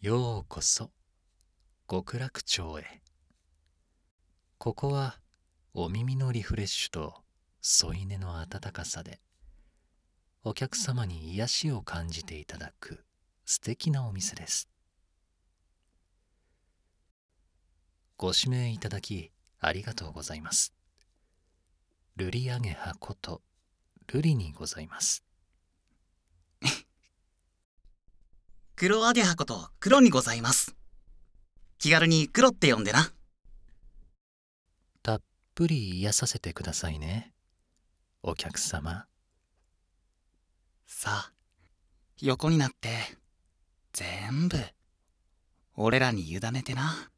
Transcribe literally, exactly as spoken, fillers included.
ようこそ極楽町へ。ここはお耳のリフレッシュと添い寝の温かさでお客様に癒しを感じていただく素敵なお店です。ご指名いただきありがとうございます。ルリアゲハことルリにございます。 黒アゲハこと黒にございます。気軽に黒って呼んでな。 たっぷり癒させてくださいね、お客様。 さあ、横になって全部俺らに委ねてな。